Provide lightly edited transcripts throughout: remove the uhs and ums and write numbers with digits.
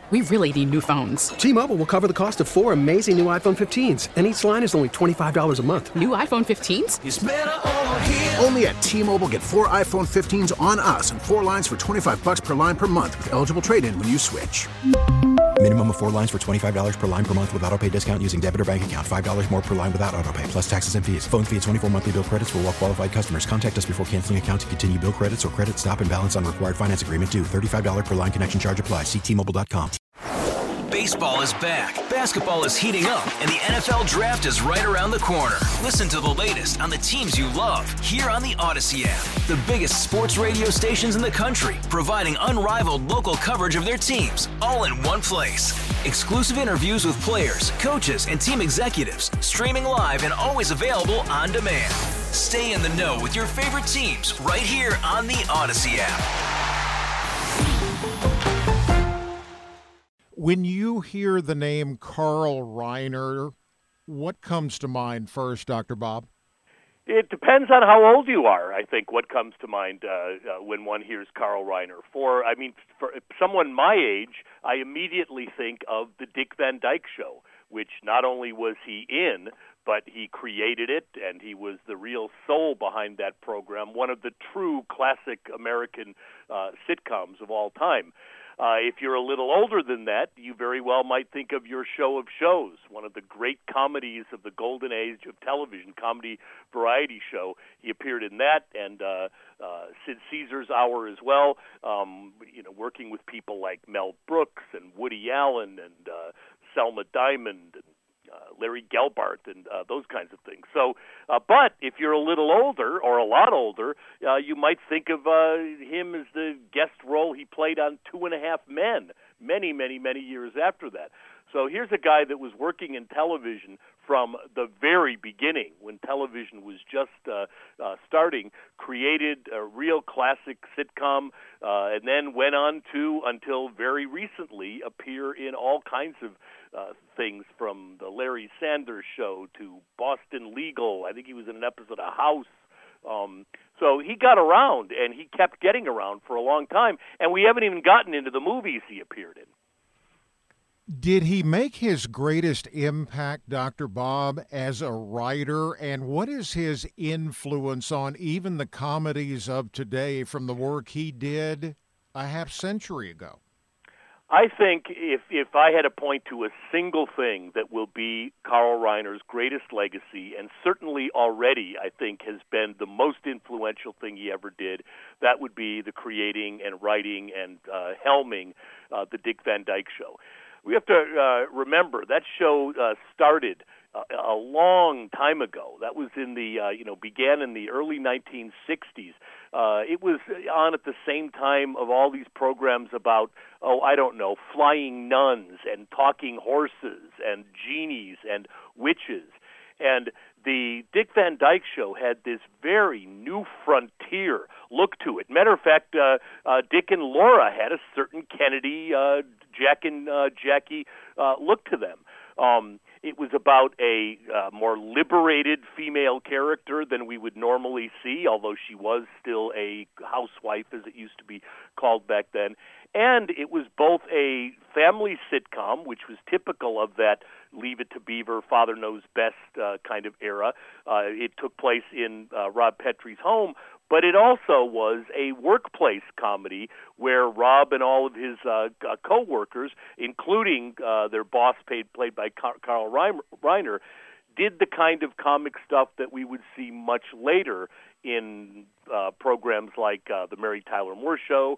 We really need new phones. T-Mobile will cover the cost of 4 amazing new iPhone 15s, and each line is only $25 a month. New iPhone 15s? It's better over here. Only at T-Mobile, get 4 iPhone 15s on us and 4 lines for $25 per line per month with eligible trade-in when you switch. Minimum of 4 lines for $25 per line per month with autopay discount using debit or bank account. $5 more per line without autopay, plus taxes and fees. Phone fee at 24 monthly bill credits for well-qualified customers. Contact us before canceling account to continue bill credits or credit stop and balance on required finance agreement due. $35 per line connection charge applies. See T-Mobile.com. Baseball is back, basketball is heating up, and the NFL Draft is right around the corner. Listen to the latest on the teams you love here on the Odyssey app. The biggest sports radio stations in the country, providing unrivaled local coverage of their teams, all in one place. Exclusive interviews with players, coaches, and team executives, streaming live and always available on demand. Stay in the know with your favorite teams right here on the Odyssey app. When you hear the name Carl Reiner, what comes to mind first, Dr. Bob? It depends on how old you are, I think, what comes to mind when one hears Carl Reiner. For someone my age, I immediately think of the Dick Van Dyke Show, which not only was he in, but he created it, and he was the real soul behind that program, one of the true classic American sitcoms of all time. If you're a little older than that, you very well might think of your Show of Shows, one of the great comedies of the golden age of television, comedy variety show. He appeared in that, and Sid Caesar's Hour as well, working with people like Mel Brooks and Woody Allen and Selma Diamond and Larry Gelbart and those kinds of things. So, but if you're a little older or a lot older, you might think of him as the guest role he played on 2.5 Men many, many, many years after that. So here's a guy that was working in television from the very beginning, when television was just starting, created a real classic sitcom, and then went on to, until very recently, appear in all kinds of things, from the Larry Sanders Show to Boston Legal. I think he was in an episode of House. So he got around, and he kept getting around for a long time, and we haven't even gotten into the movies he appeared in. Did he make his greatest impact, Dr. Bob, as a writer, and what is his influence on even the comedies of today from the work he did a half century ago? I think if I had to point to a single thing that will be Carl Reiner's greatest legacy, and certainly already I think has been the most influential thing he ever did, that would be the creating and writing and helming the Dick Van Dyke Show. We have to remember that show started a long time ago. That was in the began in the early 1960s. It was on at the same time of all these programs about flying nuns and talking horses and genies and witches. And the Dick Van Dyke Show had this very new frontier look to it. Matter of fact, Dick and Laura had a certain Kennedy, Jack and Jackie look to them. It was about a more liberated female character than we would normally see, although she was still a housewife, as it used to be called back then. And it was both a family sitcom, which was typical of that Leave It to Beaver, Father Knows Best kind of era. It took place in Rob Petrie's home, but it also was a workplace comedy where Rob and all of his co-workers, including their boss played by Carl Reiner, did the kind of comic stuff that we would see much later in programs like the Mary Tyler Moore Show,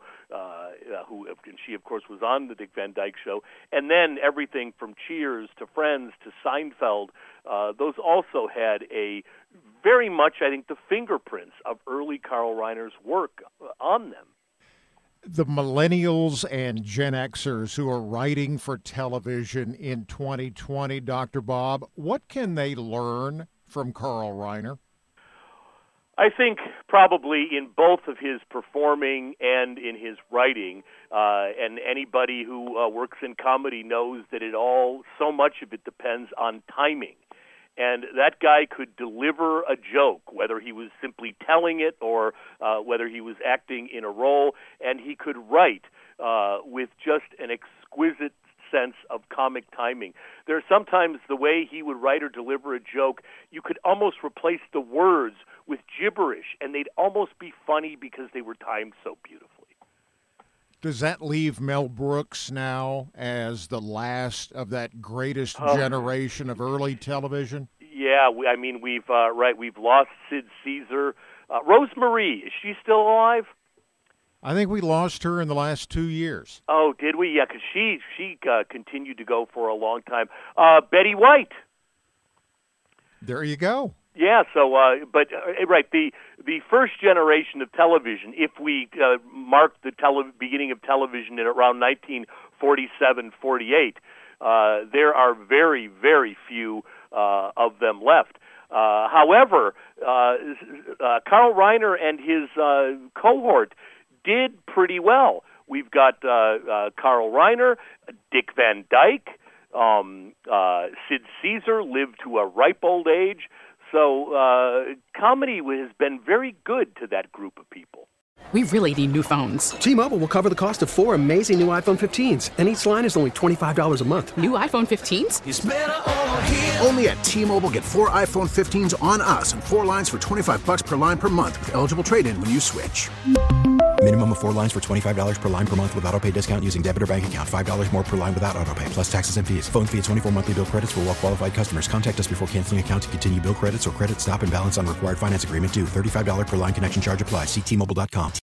and she, of course, was on the Dick Van Dyke Show, and then everything from Cheers to Friends to Seinfeld. Those also had a very much, I think, the fingerprints of early Carl Reiner's work on them. The millennials and Gen Xers who are writing for television in 2020, Dr. Bob, what can they learn from Carl Reiner? I think probably in both of his performing and in his writing, and anybody who works in comedy knows that so much of it depends on timing. And that guy could deliver a joke, whether he was simply telling it or whether he was acting in a role, and he could write with just an exquisite sense of comic timing. There are sometimes the way he would write or deliver a joke, you could almost replace the words with gibberish, and they'd almost be funny because they were timed so beautifully. Does that leave Mel Brooks now as the last of that greatest generation of early television? Yeah, we've lost Sid Caesar. Rosemarie, is she still alive? I think we lost her in the last 2 years. Oh, did we? Yeah, because she continued to go for a long time. Betty White. There you go. Yeah, so, the first generation of television, if we mark the beginning of television in around 1947-48, there are very, very few of them left. However, Carl Reiner and his cohort did pretty well. We've got Carl Reiner, Dick Van Dyke, Sid Caesar lived to a ripe old age. So comedy has been very good to that group of people. We really need new phones. T-Mobile will cover the cost of 4 amazing new iPhone 15s, and each line is only $25 a month. New iPhone 15s? It's better over here. Only at T-Mobile, get 4 iPhone 15s on us and 4 lines for $25 per line per month with eligible trade-in when you switch. Minimum of 4 lines for $25 per line per month with autopay discount using debit or bank account. $5 more per line without autopay, plus taxes and fees. Phone fee at 24 monthly bill credits for well-qualified customers. Contact us before canceling account to continue bill credits or credit stop and balance on required finance agreement due. $35 per line connection charge applies. See T-Mobile.com.